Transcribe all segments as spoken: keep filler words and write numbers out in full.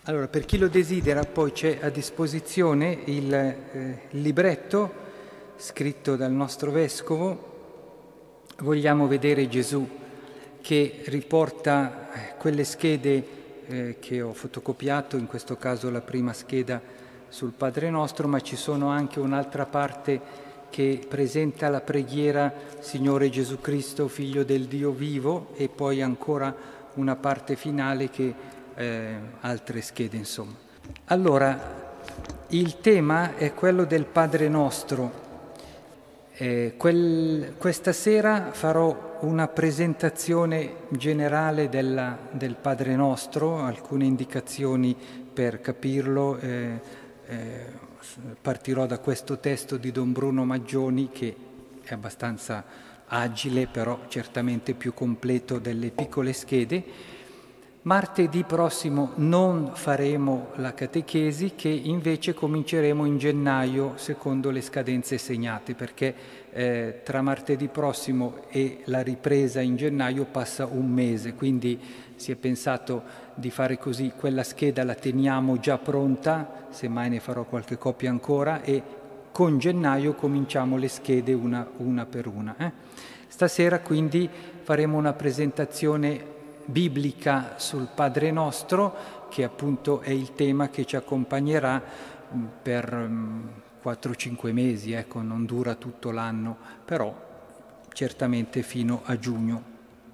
Allora, per chi lo desidera, poi c'è a disposizione il eh, libretto scritto dal nostro Vescovo, Vogliamo vedere Gesù, che riporta quelle schede eh, che ho fotocopiato, in questo caso la prima scheda sul Padre Nostro, ma ci sono anche un'altra parte che presenta la preghiera Signore Gesù Cristo, Figlio del Dio vivo, e poi ancora una parte finale che eh, altre schede, insomma. Allora, il tema è quello del Padre Nostro. Eh, quel, questa sera farò una presentazione generale della, del Padre Nostro, alcune indicazioni per capirlo. Eh, eh, partirò da questo testo di Don Bruno Maggioni, che è abbastanza agile, però certamente più completo delle piccole schede. Martedì prossimo non faremo la catechesi, che invece cominceremo in gennaio secondo le scadenze segnate, perché eh, tra martedì prossimo e la ripresa in gennaio passa un mese, quindi si è pensato di fare così: quella scheda la teniamo già pronta, semmai ne farò qualche copia ancora, e con gennaio cominciamo le schede una, una per una. Eh? Stasera quindi faremo una presentazione biblica sul Padre Nostro, che appunto è il tema che ci accompagnerà per quattro cinque mesi, ecco, non dura tutto l'anno, però certamente fino a giugno.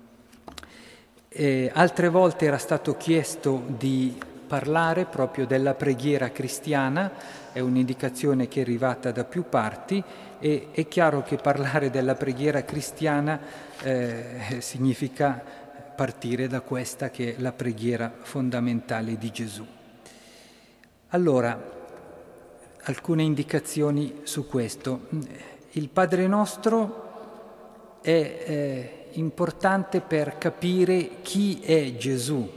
E altre volte era stato chiesto di parlare proprio della preghiera cristiana, è un'indicazione che è arrivata da più parti, e è chiaro che parlare della preghiera cristiana eh, significa partire da questa che è la preghiera fondamentale di Gesù. Allora, alcune indicazioni su questo. Il Padre Nostro è eh, importante per capire chi è Gesù,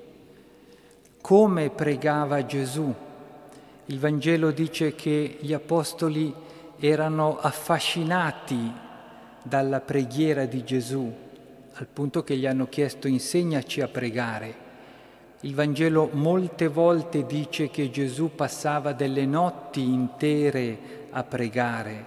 come pregava Gesù. Il Vangelo dice che gli Apostoli erano affascinati dalla preghiera di Gesù, al punto che gli hanno chiesto: insegnaci a pregare. Il Vangelo molte volte dice che Gesù passava delle notti intere a pregare,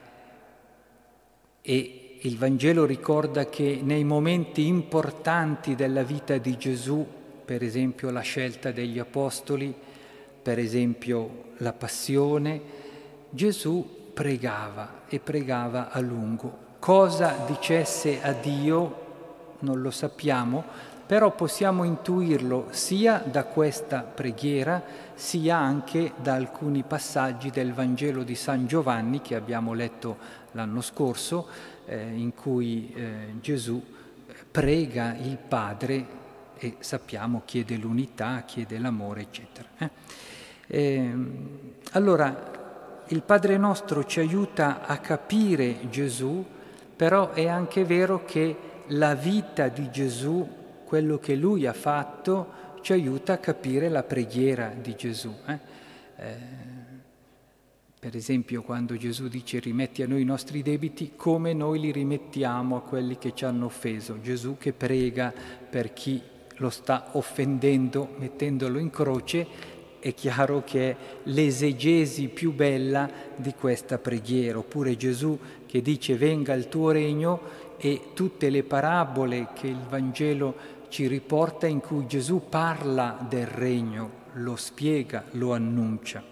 e il Vangelo ricorda che nei momenti importanti della vita di Gesù, per esempio la scelta degli Apostoli, per esempio la passione, Gesù pregava e pregava a lungo. Cosa dicesse a Dio non lo sappiamo, però possiamo intuirlo sia da questa preghiera, sia anche da alcuni passaggi del Vangelo di San Giovanni che abbiamo letto l'anno scorso, eh, in cui eh, Gesù prega il Padre e sappiamo chiede l'unità, chiede l'amore, eccetera. Eh? Eh, allora, il Padre Nostro ci aiuta a capire Gesù, però è anche vero che la vita di Gesù, quello che Lui ha fatto, ci aiuta a capire la preghiera di Gesù. Eh? Eh, per esempio, quando Gesù dice rimetti a noi i nostri debiti, come noi li rimettiamo a quelli che ci hanno offeso. Gesù che prega per chi lo sta offendendo, mettendolo in croce, è chiaro che è l'esegesi più bella di questa preghiera. Oppure Gesù che dice venga il tuo regno, e tutte le parabole che il Vangelo ci riporta in cui Gesù parla del regno, lo spiega, lo annuncia.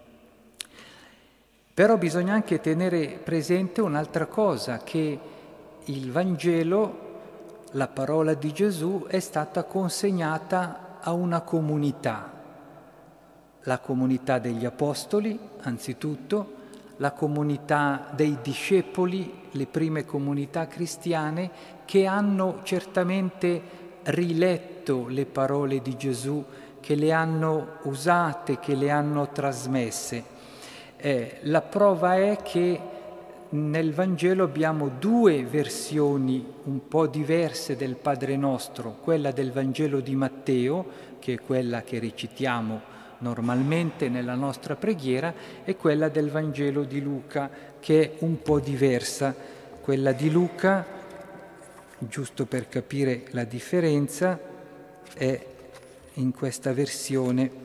Però bisogna anche tenere presente un'altra cosa, che il Vangelo, la parola di Gesù, è stata consegnata a una comunità, la comunità degli Apostoli, anzitutto, la comunità dei discepoli, le prime comunità cristiane, che hanno certamente riletto le parole di Gesù, che le hanno usate, che le hanno trasmesse. Eh, la prova è che nel Vangelo abbiamo due versioni un po' diverse del Padre Nostro, quella del Vangelo di Matteo, che è quella che recitiamo normalmente nella nostra preghiera, e quella del Vangelo di Luca, che è un po' diversa. Quella di Luca, giusto per capire la differenza, è in questa versione.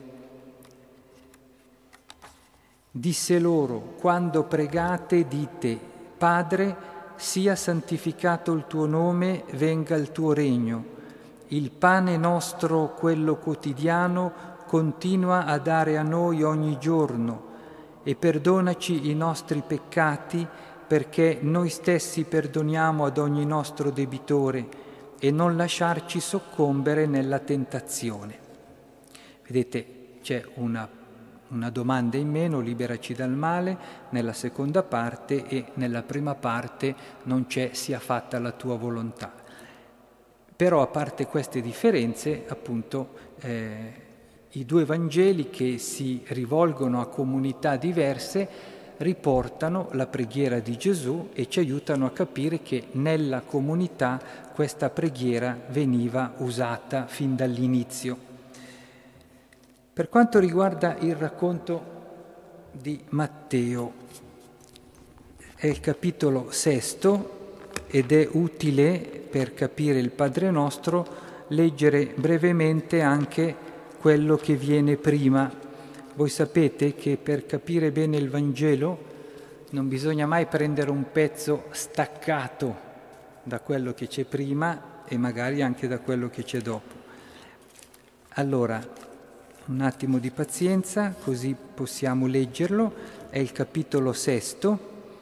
Disse loro: quando pregate dite: Padre, sia santificato il tuo nome, venga il tuo regno. Il pane nostro, quello quotidiano, continua a dare a noi ogni giorno e perdonaci i nostri peccati, perché noi stessi perdoniamo ad ogni nostro debitore, e non lasciarci soccombere nella tentazione. Vedete, c'è una Una domanda in meno, liberaci dal male, nella seconda parte, e nella prima parte non c'è sia fatta la tua volontà. Però a parte queste differenze, appunto, eh, i due Vangeli che si rivolgono a comunità diverse riportano la preghiera di Gesù e ci aiutano a capire che nella comunità questa preghiera veniva usata fin dall'inizio. Per quanto riguarda il racconto di Matteo, è il capitolo sesto ed è utile per capire il Padre Nostro leggere brevemente anche quello che viene prima. Voi sapete che per capire bene il Vangelo non bisogna mai prendere un pezzo staccato da quello che c'è prima e magari anche da quello che c'è dopo. Allora, un attimo di pazienza, così possiamo leggerlo. È il capitolo sesto.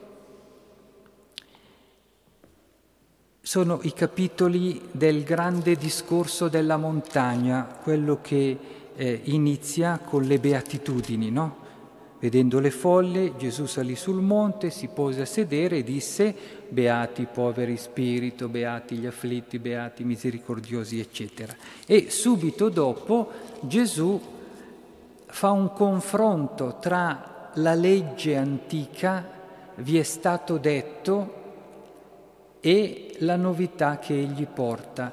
Sono i capitoli del grande discorso della montagna, quello che eh, inizia con le beatitudini, no? Vedendo le folle, Gesù salì sul monte, si pose a sedere e disse: beati i poveri spirito, beati gli afflitti, beati i misericordiosi, eccetera. E subito dopo Gesù fa un confronto tra la legge antica, vi è stato detto, e la novità che egli porta.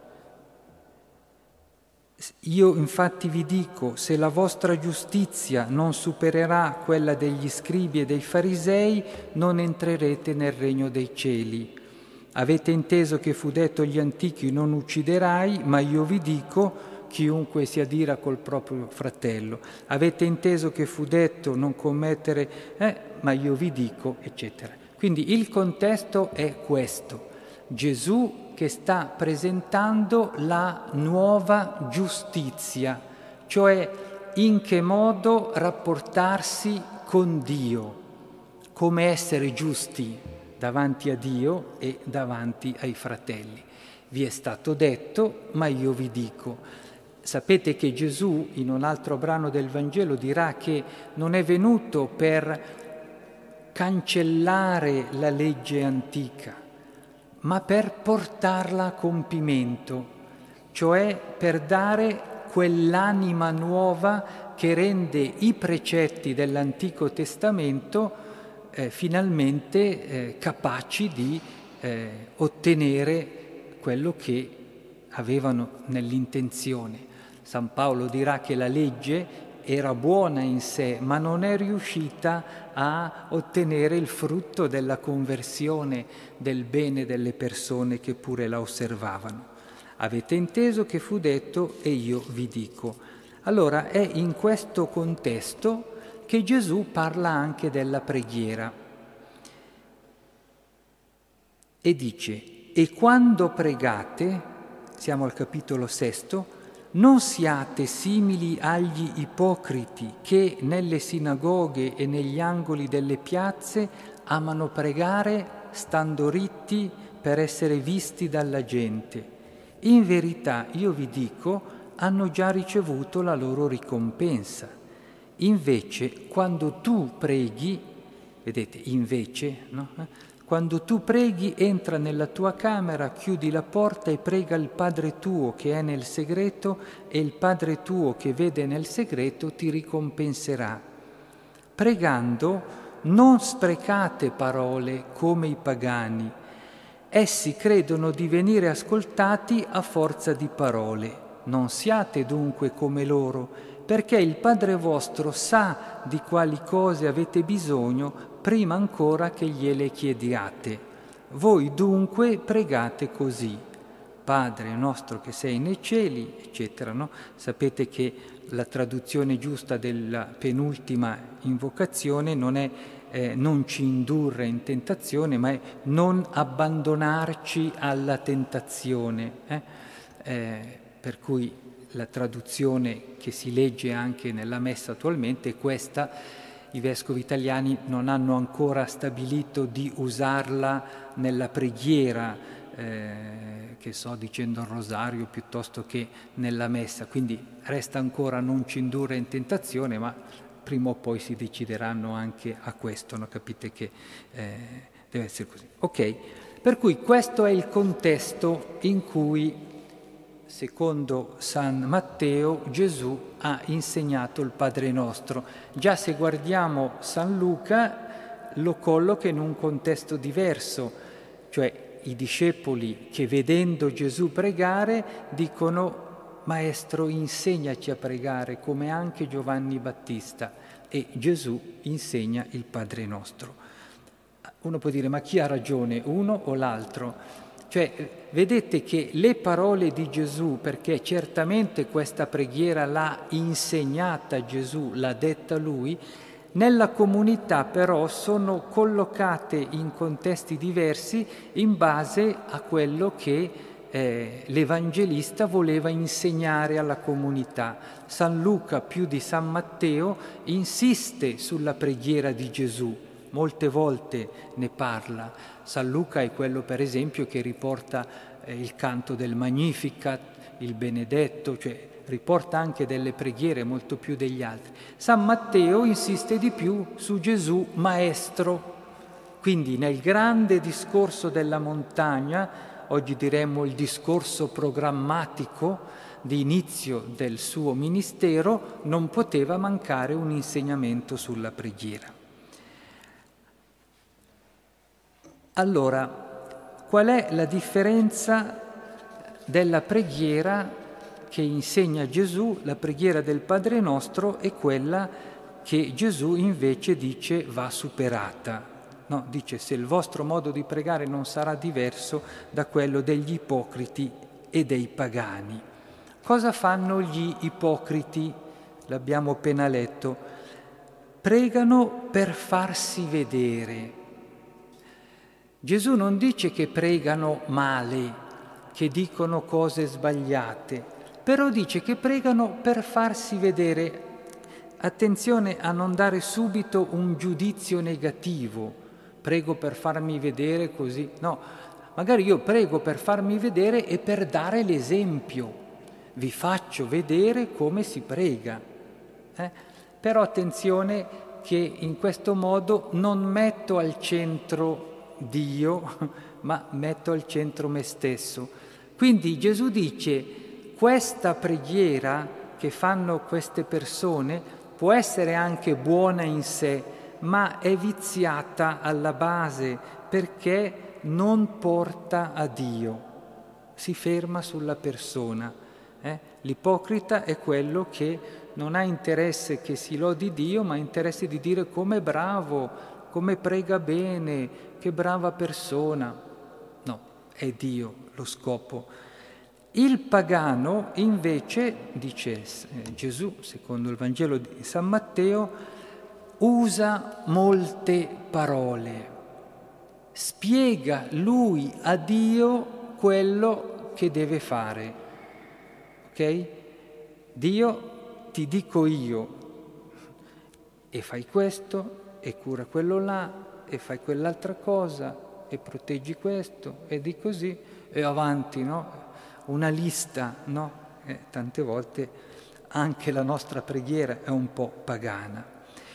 Io infatti vi dico, se la vostra giustizia non supererà quella degli scribi e dei farisei, non entrerete nel regno dei cieli. Avete inteso che fu detto agli antichi: non ucciderai, ma io vi dico: chiunque si adira col proprio fratello. Avete inteso che fu detto: non commettere, eh, ma io vi dico, eccetera. Quindi il contesto è questo. Gesù che sta presentando la nuova giustizia, cioè in che modo rapportarsi con Dio, come essere giusti davanti a Dio e davanti ai fratelli. Vi è stato detto, ma io vi dico. Sapete che Gesù, in un altro brano del Vangelo, dirà che non è venuto per cancellare la legge antica, ma per portarla a compimento, cioè per dare quell'anima nuova che rende i precetti dell'Antico Testamento eh, finalmente eh, capaci di eh, ottenere quello che avevano nell'intenzione. San Paolo dirà che la legge era buona in sé, ma non è riuscita a ottenere il frutto della conversione del bene delle persone che pure la osservavano. Avete inteso che fu detto e io vi dico. Allora è in questo contesto che Gesù parla anche della preghiera e dice: e quando pregate, siamo al capitolo sesto, non siate simili agli ipocriti che nelle sinagoghe e negli angoli delle piazze amano pregare stando ritti per essere visti dalla gente. In verità, io vi dico, hanno già ricevuto la loro ricompensa. Invece, quando tu preghi, vedete, invece, no? Quando tu preghi, entra nella tua camera, chiudi la porta e prega il Padre tuo che è nel segreto, e il Padre tuo che vede nel segreto ti ricompenserà. Pregando, non sprecate parole come i pagani. Essi credono di venire ascoltati a forza di parole. Non siate dunque come loro, perché il Padre vostro sa di quali cose avete bisogno prima ancora che gliele chiediate. Voi dunque pregate così: Padre nostro che sei nei cieli, eccetera, no? Sapete che la traduzione giusta della penultima invocazione non è eh, non ci indurre in tentazione, ma è non abbandonarci alla tentazione. Eh? Eh, per cui la traduzione che si legge anche nella Messa attualmente è questa. I vescovi italiani non hanno ancora stabilito di usarla nella preghiera, eh, che so, dicendo il rosario piuttosto che nella Messa, quindi resta ancora non ci indurre in tentazione, ma prima o poi si decideranno anche a questo, no? Capite che eh, deve essere così. Ok, per cui questo è il contesto in cui, secondo San Matteo, Gesù ha insegnato il Padre Nostro. Già se guardiamo San Luca lo colloca in un contesto diverso, cioè i discepoli che vedendo Gesù pregare dicono: Maestro, insegnaci a pregare come anche Giovanni Battista, e Gesù insegna il Padre Nostro. Uno può dire: ma chi ha ragione, uno o l'altro? Cioè, vedete che le parole di Gesù, perché certamente questa preghiera l'ha insegnata Gesù, l'ha detta Lui, nella comunità però sono collocate in contesti diversi in base a quello che eh, l'Evangelista voleva insegnare alla comunità. San Luca, più di San Matteo, insiste sulla preghiera di Gesù. Molte volte ne parla. San Luca è quello, per esempio, che riporta eh, il canto del Magnificat, il Benedetto, cioè riporta anche delle preghiere molto più degli altri. San Matteo insiste di più su Gesù Maestro. Quindi nel grande discorso della montagna, oggi diremmo il discorso programmatico di inizio del suo ministero, non poteva mancare un insegnamento sulla preghiera. Allora, qual è la differenza della preghiera che insegna Gesù, la preghiera del Padre Nostro, e quella che Gesù invece dice va superata? No, dice: se il vostro modo di pregare non sarà diverso da quello degli ipocriti e dei pagani. Cosa fanno gli ipocriti? L'abbiamo appena letto. Pregano per farsi vedere. Gesù non dice che pregano male, che dicono cose sbagliate, però dice che pregano per farsi vedere. Attenzione a non dare subito un giudizio negativo. Prego per farmi vedere così. No, magari io prego per farmi vedere e per dare l'esempio. Vi faccio vedere come si prega. Eh? Però attenzione che in questo modo non metto al centro Dio, ma metto al centro me stesso. Quindi Gesù dice: questa preghiera che fanno queste persone può essere anche buona in sé, ma è viziata alla base perché non porta a Dio, si ferma sulla persona. Eh? L'ipocrita è quello che non ha interesse che si lodi Dio, ma ha interesse di dire come è bravo, come prega bene, che brava persona. No, è Dio lo scopo. Il pagano invece, dice eh, Gesù, secondo il Vangelo di San Matteo, usa molte parole, spiega lui a Dio quello che deve fare. Ok? Dio, ti dico io, e fai questo, e cura quello là, e fai quell'altra cosa, e proteggi questo, e di così, e avanti, no? Una lista, no? Eh, tante volte anche la nostra preghiera è un po' pagana.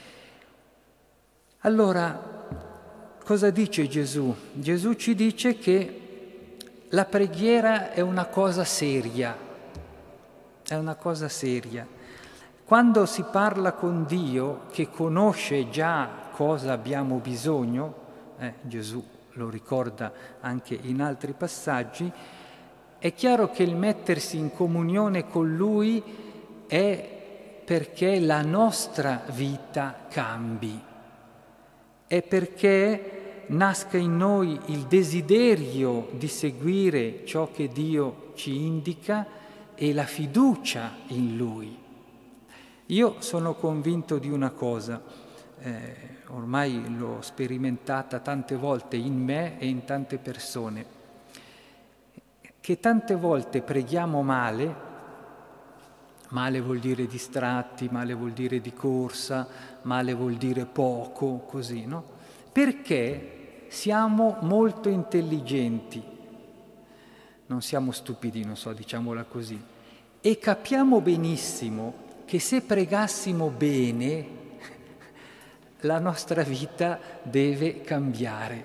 Allora, cosa dice Gesù? Gesù ci dice che la preghiera è una cosa seria, è una cosa seria. Quando si parla con Dio, che conosce già cosa abbiamo bisogno, eh, Gesù lo ricorda anche in altri passaggi, è chiaro che il mettersi in comunione con Lui è perché la nostra vita cambi, è perché nasca in noi il desiderio di seguire ciò che Dio ci indica e la fiducia in Lui. Io sono convinto di una cosa, eh, ormai l'ho sperimentata tante volte in me e in tante persone, che tante volte preghiamo male, male vuol dire distratti, male vuol dire di corsa, male vuol dire poco, così, no? Perché siamo molto intelligenti, non siamo stupidi, non so, diciamola così, e capiamo benissimo che se pregassimo bene la nostra vita deve cambiare.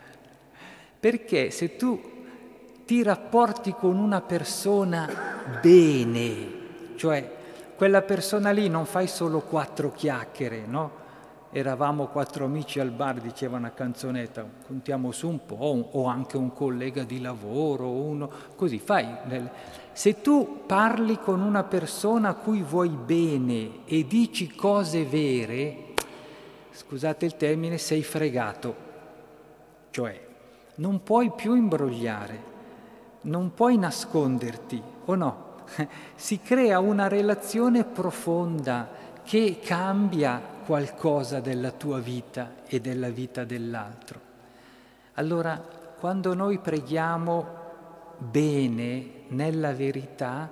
Perché se tu ti rapporti con una persona bene, cioè quella persona lì non fai solo quattro chiacchiere, no? Eravamo quattro amici al bar, diceva una canzonetta, contiamo su un po', o anche un collega di lavoro, uno, così fai. Se tu parli con una persona a cui vuoi bene e dici cose vere, scusate il termine, sei fregato. Cioè, non puoi più imbrogliare, non puoi nasconderti, o no? Si crea una relazione profonda che cambia qualcosa della tua vita e della vita dell'altro. Allora, quando noi preghiamo bene, nella verità,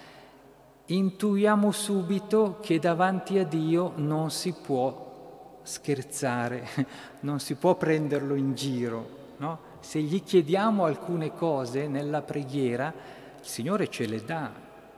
intuiamo subito che davanti a Dio non si può scherzare, non si può prenderlo in giro, no? Se gli chiediamo alcune cose nella preghiera, il Signore ce le dà.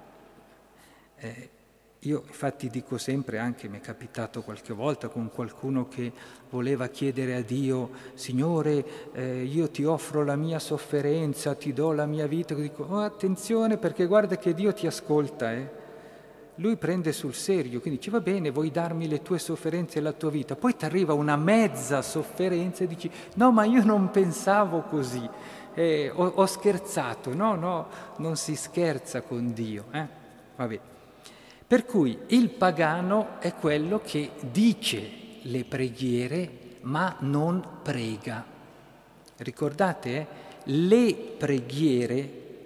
Eh, io infatti dico sempre, anche mi è capitato qualche volta con qualcuno che voleva chiedere a Dio: Signore, eh, io ti offro la mia sofferenza, ti do la mia vita, dico: oh, attenzione, perché guarda che Dio ti ascolta, eh. Lui prende sul serio, quindi dice: va bene, vuoi darmi le tue sofferenze e la tua vita, poi ti arriva una mezza sofferenza e dici: no, ma io non pensavo così, eh, ho, ho scherzato. No, no, non si scherza con Dio, eh? Vabbè. Per cui il pagano è quello che dice le preghiere ma non prega. Ricordate, eh? Le preghiere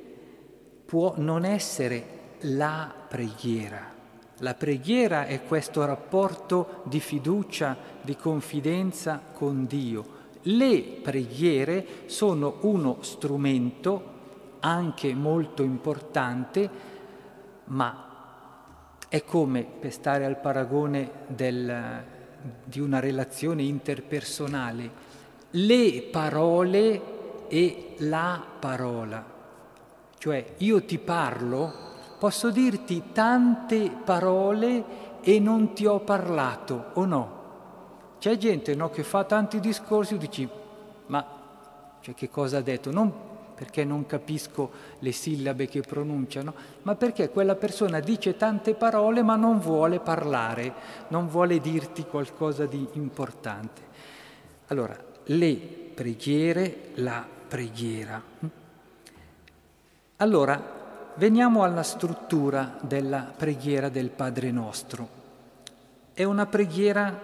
può non essere la preghiera. La preghiera è questo rapporto di fiducia, di confidenza con Dio. Le preghiere sono uno strumento anche molto importante, ma è come, per stare al paragone del, di una relazione interpersonale, le parole e la parola. Cioè, io ti parlo, posso dirti tante parole e non ti ho parlato, o no? C'è gente, no, che fa tanti discorsi e dici: ma cioè, che cosa ha detto? Non perché non capisco le sillabe che pronunciano, ma perché quella persona dice tante parole ma non vuole parlare, non vuole dirti qualcosa di importante. Allora, le preghiere, la preghiera. Allora, veniamo alla struttura della preghiera del Padre Nostro. È una preghiera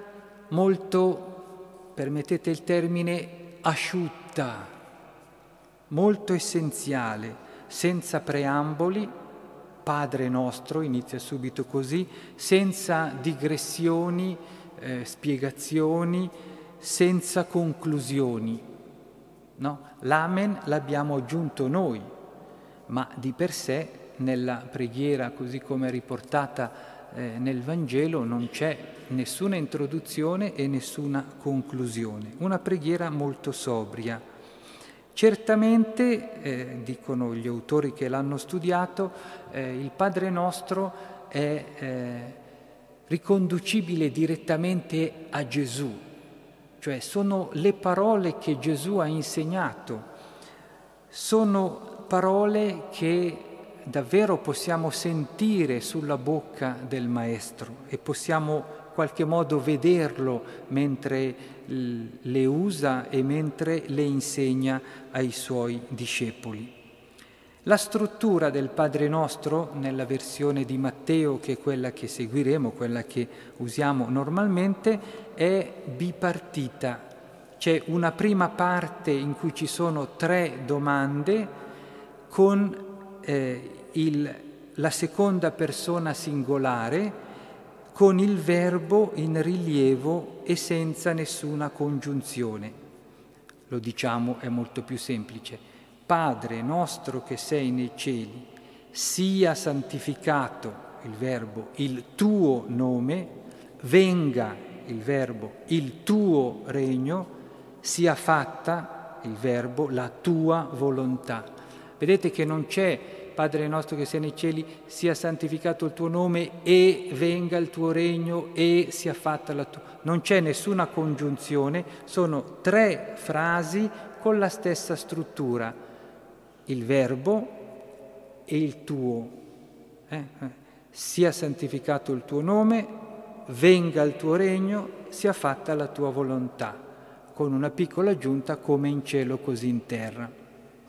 molto, permettete il termine, asciutta, molto essenziale, senza preamboli. Padre Nostro inizia subito così, senza digressioni, eh, spiegazioni, senza conclusioni. No? L'amen l'abbiamo aggiunto noi, ma di per sé nella preghiera, così come è riportata eh, nel Vangelo, non c'è nessuna introduzione e nessuna conclusione. Una preghiera molto sobria. Certamente, eh, dicono gli autori che l'hanno studiato, eh, il Padre Nostro è eh, riconducibile direttamente a Gesù, cioè sono le parole che Gesù ha insegnato, sono parole che davvero possiamo sentire sulla bocca del Maestro e possiamo in qualche modo vederlo mentre le usa e mentre le insegna ai suoi discepoli. La struttura del Padre Nostro, nella versione di Matteo, che è quella che seguiremo, quella che usiamo normalmente, è bipartita. C'è una prima parte in cui ci sono tre domande con eh, il, la seconda persona singolare, con il verbo in rilievo e senza nessuna congiunzione. Lo diciamo, è molto più semplice. Padre nostro che sei nei cieli, sia santificato, il verbo, il tuo nome, venga, il verbo, il tuo regno, sia fatta, il verbo, la tua volontà. Vedete che non c'è Padre nostro che sei nei cieli, sia santificato il tuo nome e venga il tuo regno e sia fatta la tua. Non c'è nessuna congiunzione, sono tre frasi con la stessa struttura. Il verbo e il tuo. Eh? Sia santificato il tuo nome, venga il tuo regno, sia fatta la tua volontà, con una piccola aggiunta come in cielo così in terra.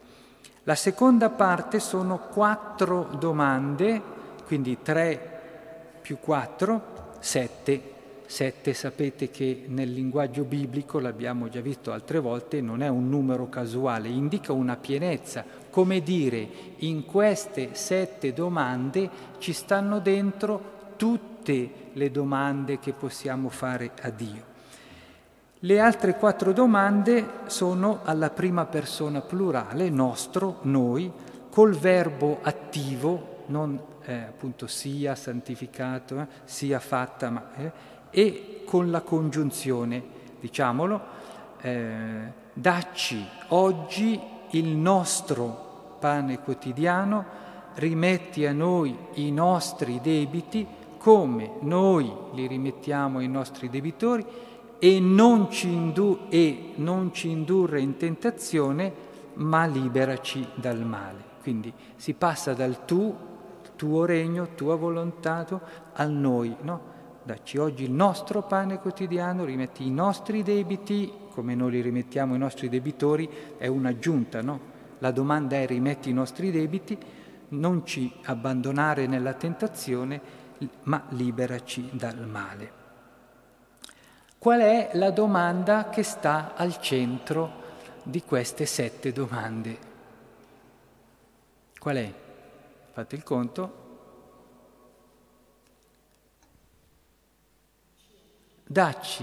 La seconda parte sono quattro domande, quindi tre più quattro, sette. Sette sapete che nel linguaggio biblico, l'abbiamo già visto altre volte, non è un numero casuale, indica una pienezza. Come dire, in queste sette domande ci stanno dentro tutte le domande che possiamo fare a Dio. Le altre quattro domande sono alla prima persona plurale, nostro, noi, col verbo attivo, non eh, appunto sia santificato, eh, sia fatta, ma, eh, e con la congiunzione, diciamolo, eh, dacci oggi il nostro pane quotidiano, rimetti a noi i nostri debiti come noi li rimettiamo ai nostri debitori, e non ci, indu- e non ci indurre in tentazione, ma liberaci dal male. Quindi si passa dal tu, tuo regno, tua volontà, tu, al noi, no? Dacci oggi il nostro pane quotidiano, rimetti i nostri debiti, come noi li rimettiamo ai nostri debitori, è un'aggiunta, no? La domanda è rimetti i nostri debiti, non ci abbandonare nella tentazione, ma liberaci dal male. Qual è la domanda che sta al centro di queste sette domande? Qual è? Fate il conto. Dacci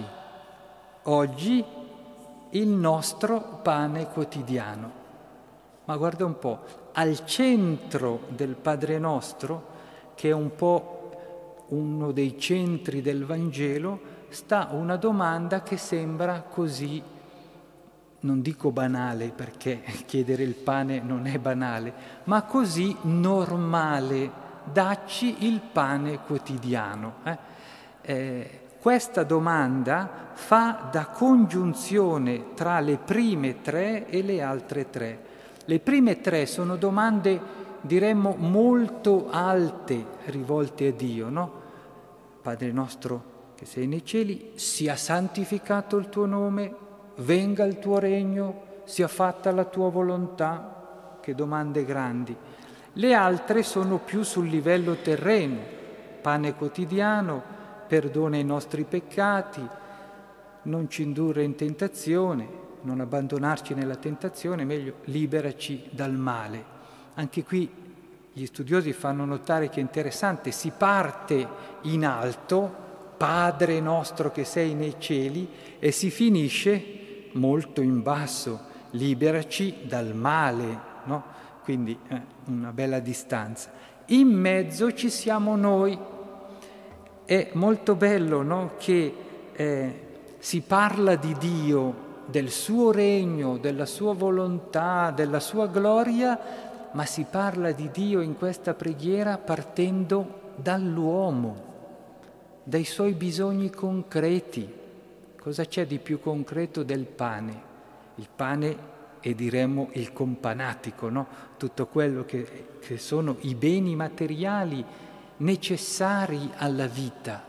oggi il nostro pane quotidiano. Ma guarda un po', al centro del Padre Nostro, che è un po' uno dei centri del Vangelo, sta una domanda che sembra così, non dico banale perché chiedere il pane non è banale, ma così normale. Dacci il pane quotidiano. Eh? Eh, questa domanda fa da congiunzione tra le prime tre e le altre tre. Le prime tre sono domande, diremmo, molto alte rivolte a Dio, no? Padre nostro che sei nei cieli, sia santificato il tuo nome, venga il tuo regno, sia fatta la tua volontà. Che domande grandi. Le altre sono più sul livello terreno, pane quotidiano, perdona i nostri peccati, non ci indurre in tentazione, non abbandonarci nella tentazione, meglio liberaci dal male. Anche qui gli studiosi fanno notare che è interessante, si parte in alto, Padre nostro che sei nei cieli, e si finisce molto in basso, liberaci dal male, no? Quindi eh, una bella distanza. In mezzo ci siamo noi. È molto bello, no? Che eh, si parla di Dio, del suo regno, della sua volontà, della sua gloria, ma si parla di Dio in questa preghiera partendo dall'uomo, dai suoi bisogni concreti. Cosa c'è di più concreto del pane? Il pane e diremmo il companatico, no? Tutto quello che, che sono i beni materiali necessari alla vita.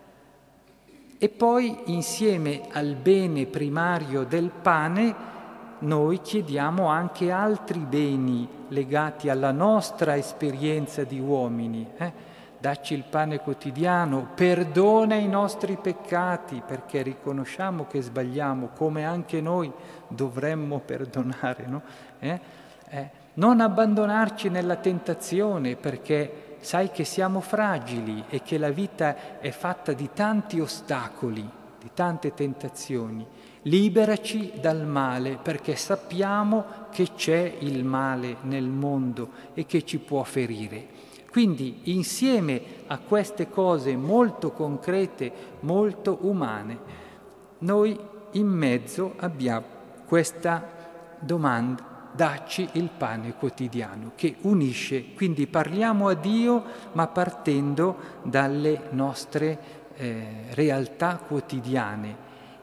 E poi insieme al bene primario del pane noi chiediamo anche altri beni legati alla nostra esperienza di uomini, eh? dacci il pane quotidiano, perdona i nostri peccati, perché riconosciamo che sbagliamo, come anche noi dovremmo perdonare, no? Eh? Eh, non abbandonarci nella tentazione, perché sai che siamo fragili e che la vita è fatta di tanti ostacoli, di tante tentazioni. Liberaci dal male, perché sappiamo che c'è il male nel mondo e che ci può ferire. Quindi insieme a queste cose molto concrete, molto umane, noi in mezzo abbiamo questa domanda: dacci il pane quotidiano, che unisce. Quindi parliamo a Dio, ma partendo dalle nostre eh, realtà quotidiane,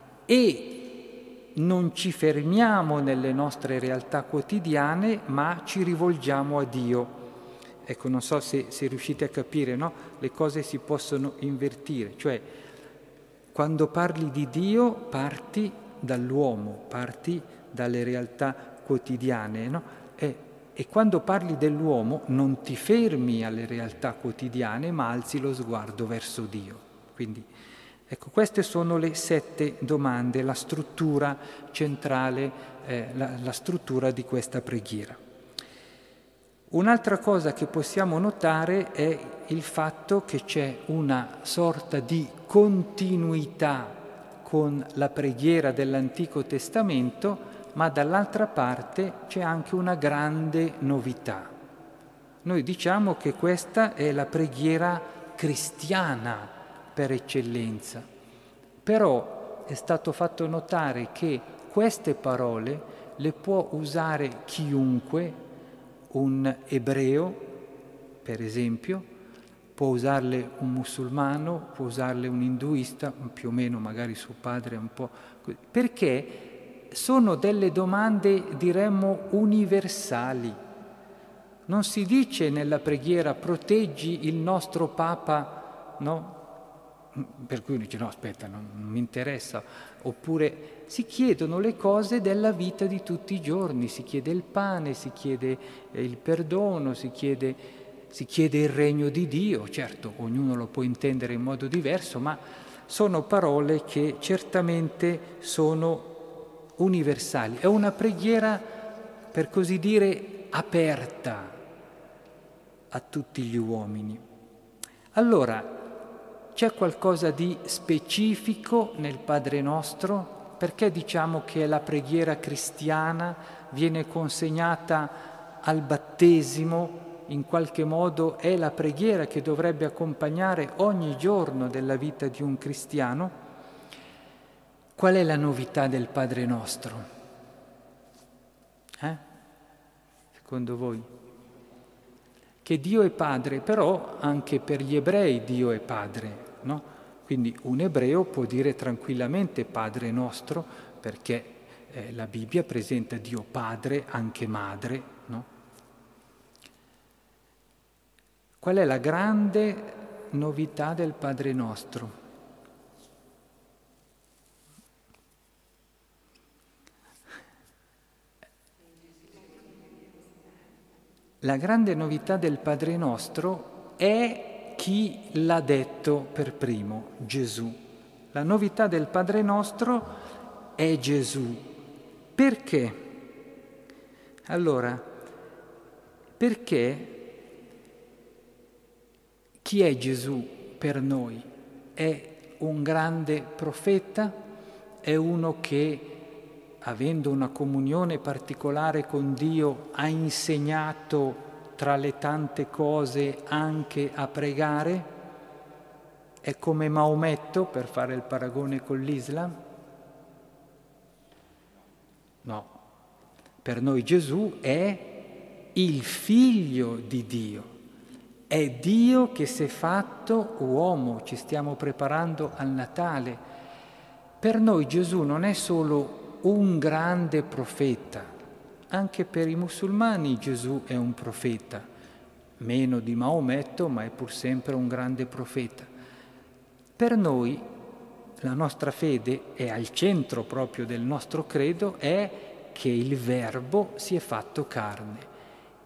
e non ci fermiamo nelle nostre realtà quotidiane, ma ci rivolgiamo a Dio. Ecco, non so se, se riuscite a capire, no? Le cose si possono invertire, cioè quando parli di Dio parti dall'uomo, parti dalle realtà quotidiane, no? E, e quando parli dell'uomo non ti fermi alle realtà quotidiane, ma alzi lo sguardo verso Dio. Quindi, ecco, queste sono le sette domande, la struttura centrale, eh, la, la struttura di questa preghiera. Un'altra cosa che possiamo notare è il fatto che c'è una sorta di continuità con la preghiera dell'Antico Testamento, ma dall'altra parte c'è anche una grande novità. Noi diciamo che questa è la preghiera cristiana per eccellenza, però è stato fatto notare che queste parole le può usare chiunque. Un ebreo, per esempio, può usarle un musulmano, può usarle un induista, più o meno magari suo padre è un po'... perché sono delle domande, diremmo, universali. Non si dice nella preghiera proteggi il nostro Papa, no? Per cui dice no, aspetta, non, non mi interessa. Oppure si chiedono le cose della vita di tutti i giorni, si chiede il pane, si chiede il perdono, si chiede, si chiede il regno di Dio. Certo, ognuno lo può intendere in modo diverso, ma sono parole che certamente sono universali. È una preghiera, per così dire, aperta a tutti gli uomini. Allora, c'è qualcosa di specifico nel Padre Nostro? Perché diciamo che la preghiera cristiana viene consegnata al battesimo, in qualche modo è la preghiera che dovrebbe accompagnare ogni giorno della vita di un cristiano? Qual è la novità del Padre Nostro? Eh? Secondo voi? Che Dio è Padre, però anche per gli ebrei Dio è Padre, no? Quindi un ebreo può dire tranquillamente Padre nostro, perché eh, la Bibbia presenta Dio Padre, anche Madre, no? Qual è la grande novità del Padre Nostro? La grande novità del Padre Nostro è chi l'ha detto per primo, Gesù. La novità del Padre Nostro è Gesù. Perché? Allora, perché chi è Gesù per noi? È un grande profeta? È uno che, avendo una comunione particolare con Dio, ha insegnato tra le tante cose anche a pregare? È come Maometto, per fare il paragone con l'Islam? No. Per noi Gesù è il Figlio di Dio. È Dio che si è fatto uomo. Ci stiamo preparando al Natale. Per noi Gesù non è solo un grande profeta, anche per i musulmani Gesù è un profeta, meno di Maometto, ma è pur sempre un grande profeta. Per noi la nostra fede è al centro proprio del nostro credo, è che il Verbo si è fatto carne.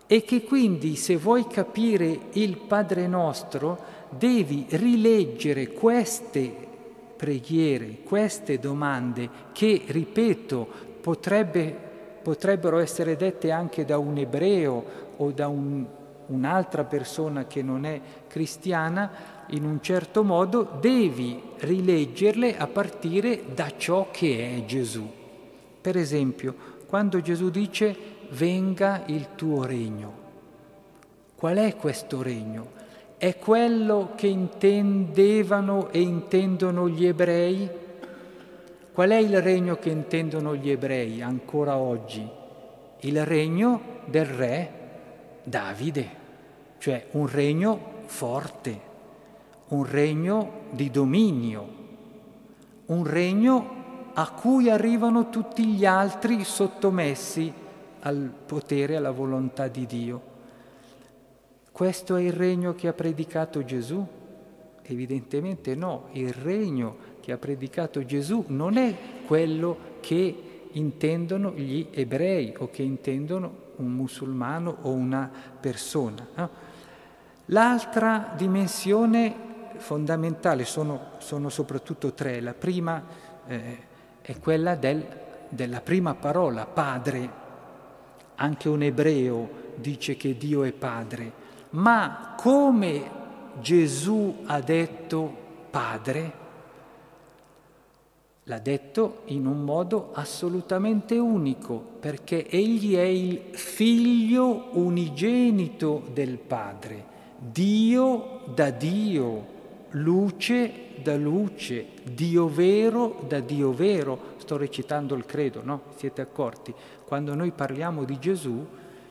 e che quindi, se vuoi capire il Padre Nostro, devi rileggere queste preghiere, queste domande che, ripeto, potrebbe, potrebbero essere dette anche da un ebreo o da un, un'altra persona che non è cristiana. In un certo modo devi rileggerle a partire da ciò che è Gesù. Per esempio, quando Gesù dice venga il tuo regno, qual è questo regno? È quello che intendevano e intendono gli ebrei? Qual è il regno che intendono gli ebrei ancora oggi? Il regno del re Davide, cioè un regno forte, un regno di dominio, un regno a cui arrivano tutti gli altri sottomessi al potere e alla volontà di Dio. Questo è il regno che ha predicato Gesù? Evidentemente no, il regno che ha predicato Gesù non è quello che intendono gli ebrei o che intendono un musulmano o una persona. No? L'altra dimensione fondamentale sono, sono soprattutto tre. La prima eh, è quella del, della prima parola, Padre. Anche un ebreo dice che Dio è Padre. Ma come Gesù ha detto Padre, l'ha detto in un modo assolutamente unico, perché egli è il figlio unigenito del Padre, Dio da Dio, luce da luce, Dio vero da Dio vero. Sto recitando il credo, no? Siete accorti? Quando noi parliamo di Gesù,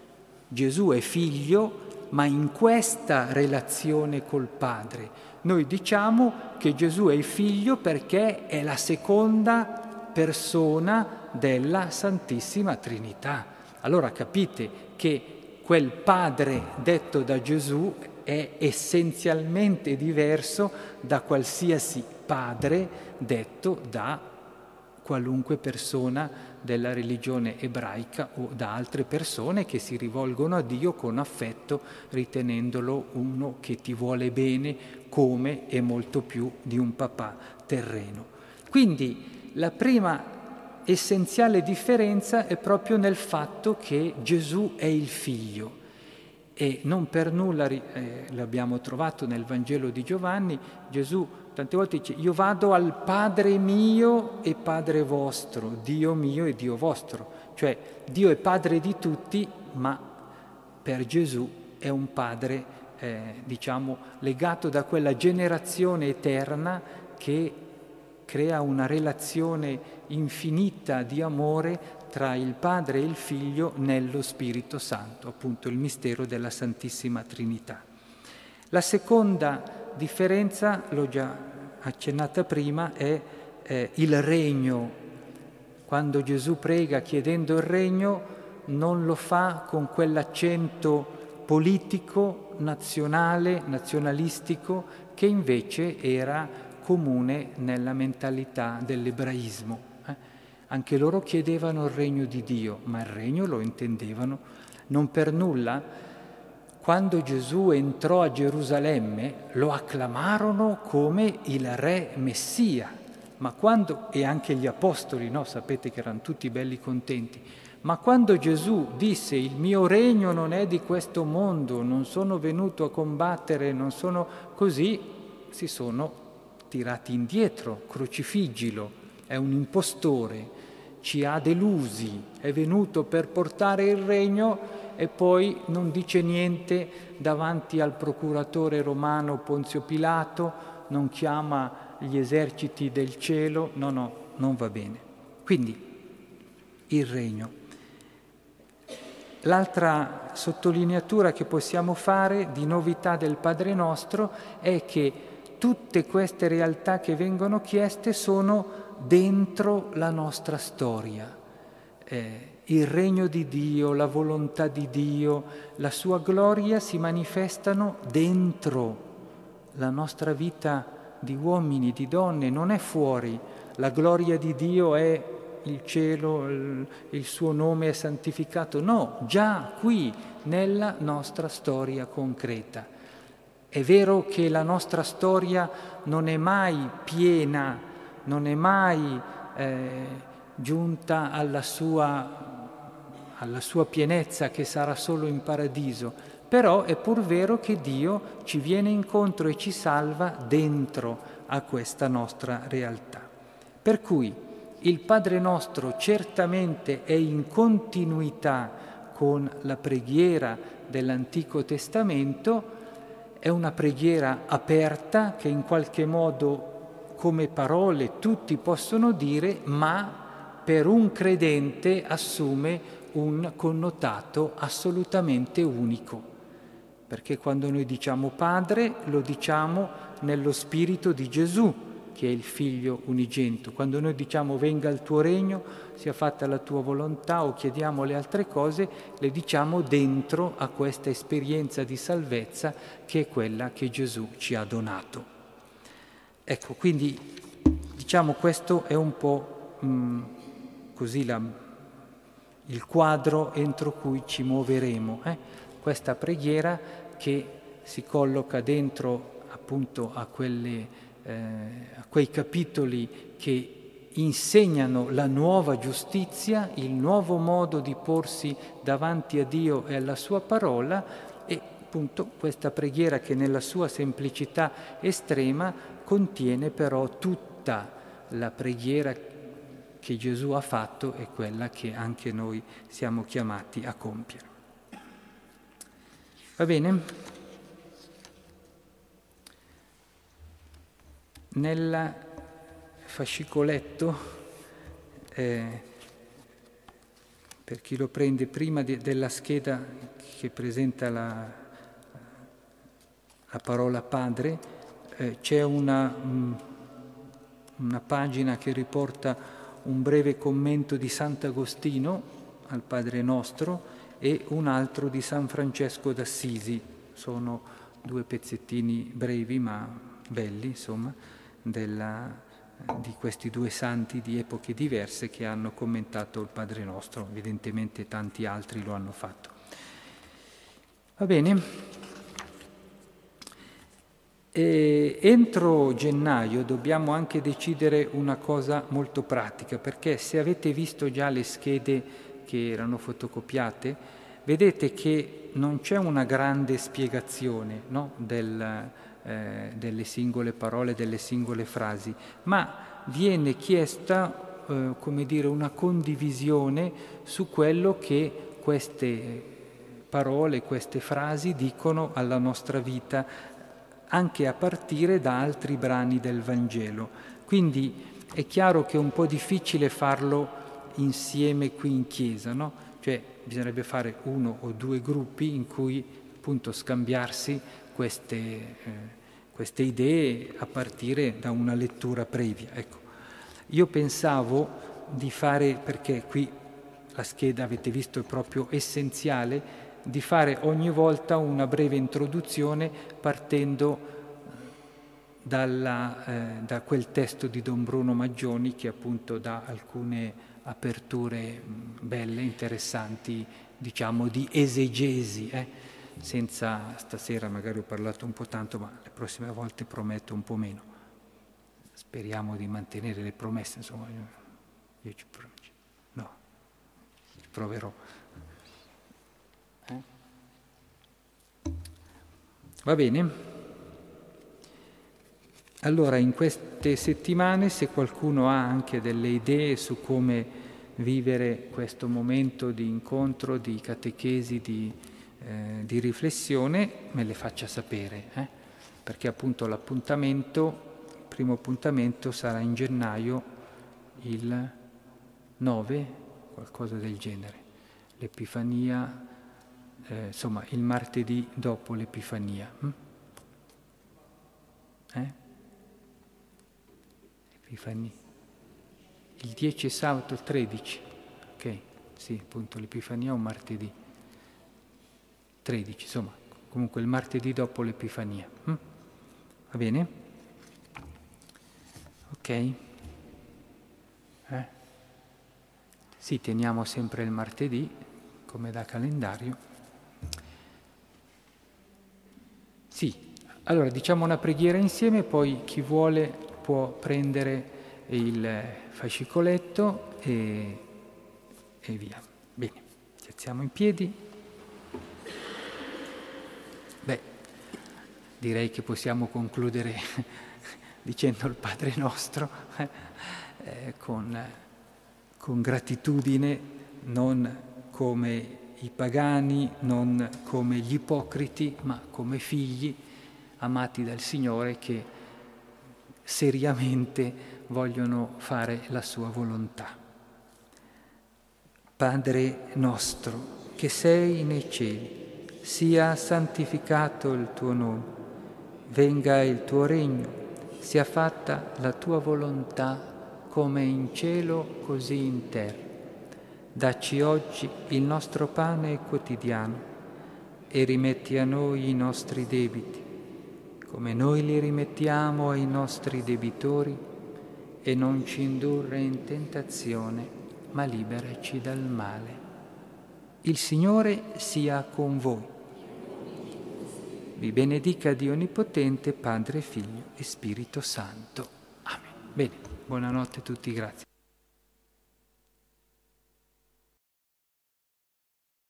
Gesù è figlio, ma in questa relazione col Padre. Noi diciamo che Gesù è il Figlio perché è la seconda persona della Santissima Trinità. Allora capite che quel Padre detto da Gesù è essenzialmente diverso da qualsiasi padre detto da qualunque persona della religione ebraica o da altre persone che si rivolgono a Dio con affetto, ritenendolo uno che ti vuole bene come e molto più di un papà terreno. Quindi la prima essenziale differenza è proprio nel fatto che Gesù è il Figlio. E non per nulla, eh, l'abbiamo trovato nel Vangelo di Giovanni, Gesù tante volte dice io vado al Padre mio e Padre vostro, Dio mio e Dio vostro. Cioè Dio è Padre di tutti, ma per Gesù è un Padre, eh, diciamo, legato da quella generazione eterna che crea una relazione infinita di amore tra il Padre e il Figlio nello Spirito Santo, appunto il mistero della Santissima Trinità. La seconda differenza, l'ho già accennata prima, è eh, il regno. Quando Gesù prega chiedendo il regno, non lo fa con quell'accento politico, nazionale, nazionalistico, che invece era comune nella mentalità dell'ebraismo. Eh? Anche loro chiedevano il regno di Dio, ma il regno lo intendevano non per nulla. Quando Gesù entrò a Gerusalemme lo acclamarono come il re Messia, ma quando, e anche gli apostoli, no? Sapete che erano tutti belli contenti, ma quando Gesù disse il mio regno non è di questo mondo, non sono venuto a combattere, non sono così, si sono tirati indietro, crocifiggilo, è un impostore, ci ha delusi, è venuto per portare il regno e poi non dice niente davanti al procuratore romano Ponzio Pilato, non chiama gli eserciti del cielo, no, no, non va bene. Quindi il regno. L'altra sottolineatura che possiamo fare di novità del Padre Nostro è che tutte queste realtà che vengono chieste sono dentro la nostra storia. Eh, il regno di Dio, la volontà di Dio, la sua gloria si manifestano dentro la nostra vita di uomini, di donne, non è fuori. La gloria di Dio è il cielo, il, il suo nome è santificato. No, già qui nella nostra storia concreta. È vero che la nostra storia non è mai piena, non è mai eh, giunta alla sua, alla sua pienezza, che sarà solo in paradiso, però è pur vero che Dio ci viene incontro e ci salva dentro a questa nostra realtà. Per cui il Padre nostro certamente è in continuità con la preghiera dell'Antico Testamento, è una preghiera aperta che in qualche modo come parole tutti possono dire, ma per un credente assume un connotato assolutamente unico. Perché quando noi diciamo Padre lo diciamo nello spirito di Gesù, che è il Figlio unigenito. Quando noi diciamo venga il tuo regno, sia fatta la tua volontà, o chiediamo le altre cose, le diciamo dentro a questa esperienza di salvezza che è quella che Gesù ci ha donato. Ecco, quindi diciamo questo è un po' mh, così la, il quadro entro cui ci muoveremo. Eh? Questa preghiera che si colloca dentro appunto a quelle Eh, a quei capitoli che insegnano la nuova giustizia, il nuovo modo di porsi davanti a Dio e alla sua parola, e appunto questa preghiera che nella sua semplicità estrema contiene però tutta la preghiera che Gesù ha fatto e quella che anche noi siamo chiamati a compiere. Va bene? Nel fascicoletto, eh, per chi lo prende prima di, della scheda che presenta la, la parola Padre, eh, c'è una, um, una pagina che riporta un breve commento di Sant'Agostino al Padre Nostro e un altro di San Francesco d'Assisi. Sono due pezzettini brevi ma belli, insomma, Della, di questi due santi di epoche diverse che hanno commentato il Padre Nostro. Evidentemente tanti altri lo hanno fatto. Va bene. E entro gennaio dobbiamo anche decidere una cosa molto pratica, perché se avete visto già le schede che erano fotocopiate, vedete che non c'è una grande spiegazione, no, del Eh, delle singole parole, delle singole frasi, ma viene chiesta, eh, come dire, una condivisione su quello che queste parole, queste frasi dicono alla nostra vita, anche a partire da altri brani del Vangelo. Quindi è chiaro che è un po' difficile farlo insieme qui in chiesa, no? Cioè bisognerebbe fare uno o due gruppi in cui appunto scambiarsi queste, eh, queste idee a partire da una lettura previa. Ecco, io pensavo di fare, perché qui la scheda avete visto è proprio essenziale, di fare ogni volta una breve introduzione partendo dalla, eh, da quel testo di Don Bruno Maggioni che appunto dà alcune aperture belle, interessanti, diciamo di esegesi, eh? Senza, stasera magari ho parlato un po' tanto, ma le prossime volte prometto un po' meno. Speriamo di mantenere le promesse, insomma, io, io ci provo, no, ci proverò. Eh? Va bene? Allora, in queste settimane, se qualcuno ha anche delle idee su come vivere questo momento di incontro, di catechesi, di Eh, di riflessione, me le faccia sapere, eh? Perché appunto l'appuntamento, il primo appuntamento sarà in gennaio, il nove, qualcosa del genere, l'Epifania, eh, insomma il martedì dopo l'Epifania. Hm? Eh? Epifania. Il dieci è sabato, il tredici, ok, sì, appunto l'Epifania è un martedì. tredici, insomma, comunque il martedì dopo l'Epifania. Hm? Va bene? Ok? Eh? Sì, teniamo sempre il martedì, come da calendario. Allora, diciamo una preghiera insieme, poi chi vuole può prendere il fascicoletto e, e via. Bene, ci alziamo in piedi. Beh, direi che possiamo concludere dicendo il Padre nostro eh, con, con gratitudine, non come i pagani, non come gli ipocriti, ma come figli amati dal Signore che seriamente vogliono fare la sua volontà. Padre nostro, che sei nei cieli, sia santificato il tuo nome, venga il tuo regno, sia fatta la tua volontà come in cielo così in terra. Dacci oggi il nostro pane quotidiano e rimetti a noi i nostri debiti, come noi li rimettiamo ai nostri debitori, e non ci indurre in tentazione, ma liberaci dal male. Il Signore sia con voi. Vi benedica Dio Onnipotente, Padre, Figlio e Spirito Santo. Amen. Bene, buonanotte a tutti, grazie.